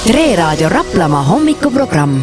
Tre Raadio Raplamaa hommikuprogramm.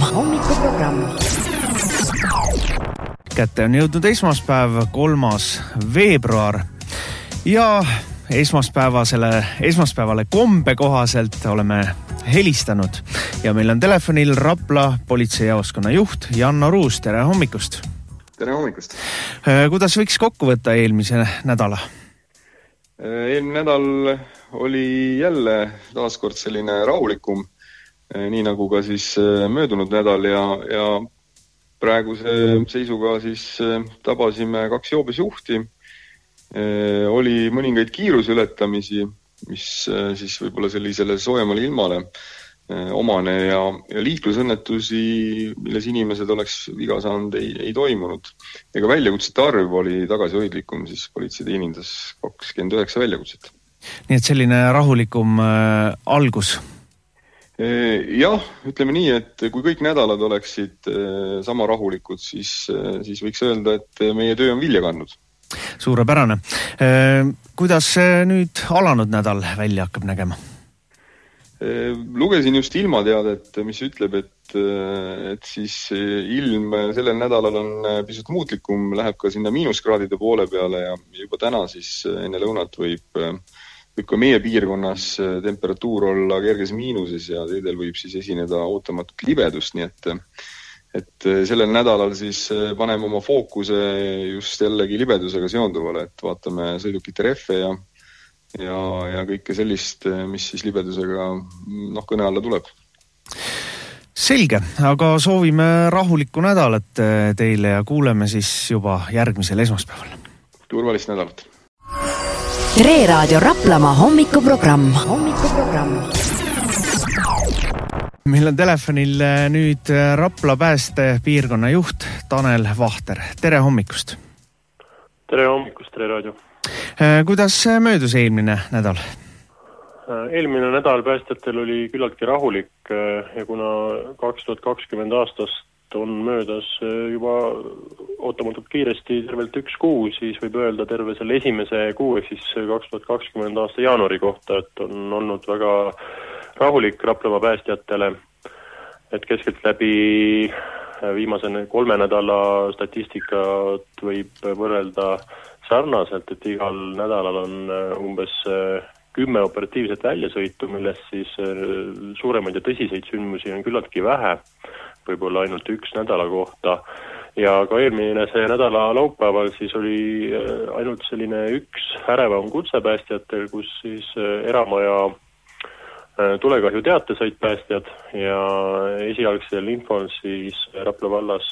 Kätte on jõudnud esmaspäev, 3. veebruar ja esmaspäevale kombe kohaselt oleme helistanud ja meil on telefonil Rapla politseijaoskonna juht Janno Ruus. Tere hommikust! Tere hommikust! Kuidas võiks kokku võtta eelmise nädala? Eelmine nädal oli jälle taaskord selline rahulikum, nii nagu ka siis möödunud nädal ja praeguse seisuga siis tabasime 2 joobesjuhti. Oli mõningaid kiirusületamisi, mis siis võib-olla sellisele soojemale ilmale omane ja liiklusõnnetusi, milles inimesed oleks viga saanud, ei toimunud. Ega väljakutsete arv oli tagasihoidlikum, siis politsei teenindas 29 väljakutset. Nii et selline rahulikum algus? Jah, ütleme nii, et kui kõik nädalad oleksid sama rahulikud, siis võiks öelda, et meie töö on vilja kandnud. Suurepärane. Kuidas nüüd alanud nädal välja hakkab nägema? Lugesin just ilmateadet, mis ütleb, et siis ilm sellel nädalal on pisut muutlikum, läheb ka sinna miinuskraadide poole peale ja juba täna siis enne lõunat võib ka meie piirkonnas temperatuur olla kerges miinuses ja teedel võib siis esineda ootamatut libedust, nii et sellel nädalal siis paneme oma fookuse just jällegi libedusega seonduvale, et vaatame sõidukite rehve ja kõike sellist, mis siis libedusega kõne alla tuleb. Selge, aga soovime rahulikku nädalat teile ja kuuleme siis juba järgmisel esmaspäeval. Turvalist nädalat! Tre Raadio Raplamaa hommikuprogramm. Meil on telefonil nüüd Rapla pääste piirkonna juht Tanel Vahter. Tere hommikust! Tere hommikust, Tre Raadio! Kuidas möödus eelmine nädal? Eelmine nädal päästjatel oli küllaltki rahulik ja kuna 2020 aastast on möödas juba ootamatult kiiresti tervelt 1 kuu, siis võib öelda terve selle esimese kuu, ehk siis 2020 aasta jaanuari kohta, et on olnud väga rahulik Raplamaa päästjatele, et keskelt läbi viimase 3 nädala statistikat võib võrrelda sarnaselt, et igal nädalal on umbes 10 operatiivset väljasõitu, millest siis suuremaid ja tõsiseid sündmusi on küllaltki vähe, võib-olla ainult 1 nädala kohta. Ja ka eelmine see nädala laupäeval siis oli ainult selline 1 ärevam kutsepäästjatel, kus siis eramaja tulekahju teate said päästjad ja esialgsel infol siis Rapla vallas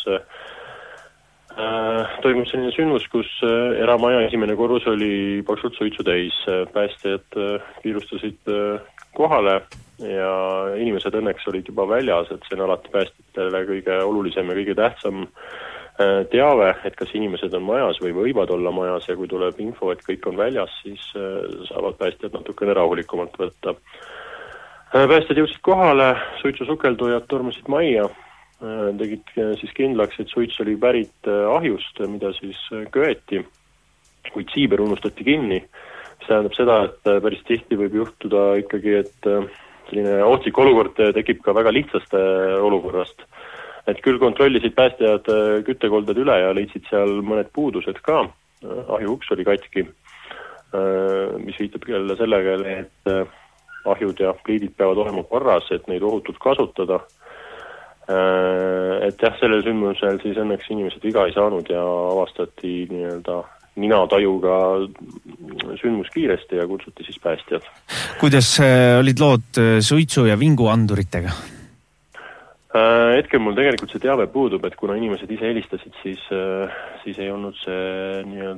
toimus selline sündmus, kus eramaja esimene korrus oli paksult suitsu täis. Päästjad kiirustasid kohale ja inimesed õnneks olid juba väljas, et see on alati päästjatele kõige olulisem ja kõige tähtsam teave, et kas inimesed on majas või võivad olla majas ja kui tuleb info, et kõik on väljas, siis saavad päästjad natukene rahulikumalt võtta. Päästjad jõudsid kohale, suitsusukeldujad tormasid majja, tegid siis kindlaks, et suits oli pärit ahjust, mida siis köeti, kuid siiber unustati kinni. See tähendab seda, et päris tihti võib juhtuda ikkagi, et selline ohtlik olukord tekib ka väga lihtsaste olukorrast. Et küll kontrollisid päästjad küttekolded üle ja leidsid seal mõned puudused ka. Ahju uks oli katki, mis viitab jälle sellega, et ahjud ja pliidid peavad olema korras, et neid ohutult kasutada. Et jah, sellel sündmusel siis õnneks inimesed viga ei saanud ja avastati ninatajuga sündmus kiiresti ja kutsuti siis päästjad. Kuidas olid lood suitsu- ja vinguanduritega? Hetkel mul tegelikult see teave puudub, et kuna inimesed ise helistasid, siis ei olnud see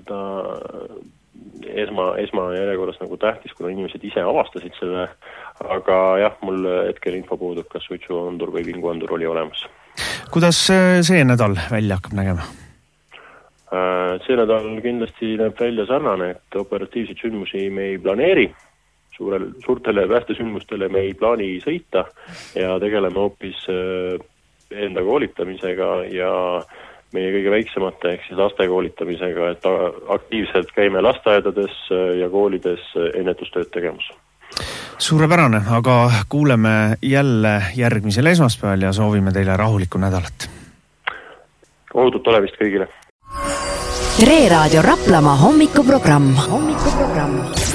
esmajärjekorras nagu tähtis, kuna inimesed ise avastasid selle, aga jah, mul hetkel info puudub, kas suitsuandur või vinguandur oli olemas. Kuidas see nädal välja hakkab nägema? See nädal kindlasti näeb välja sarnane, et operatiivseid sündmusi me ei planeeri, suurtele päästesündmustele me ei plaani sõita ja tegeleme hoopis enda koolitamisega ja meie kõige väiksemate ehk siis laste koolitamisega, et aktiivselt käime lasteaedades ja koolides ennetustööd tegemas. Suurepärane, aga kuuleme jälle järgmisel esmaspäeval ja soovime teile rahulikku nädalat. Ohutut olevist kõigile. Tre Raadio Raplamaa hommikuprogramm.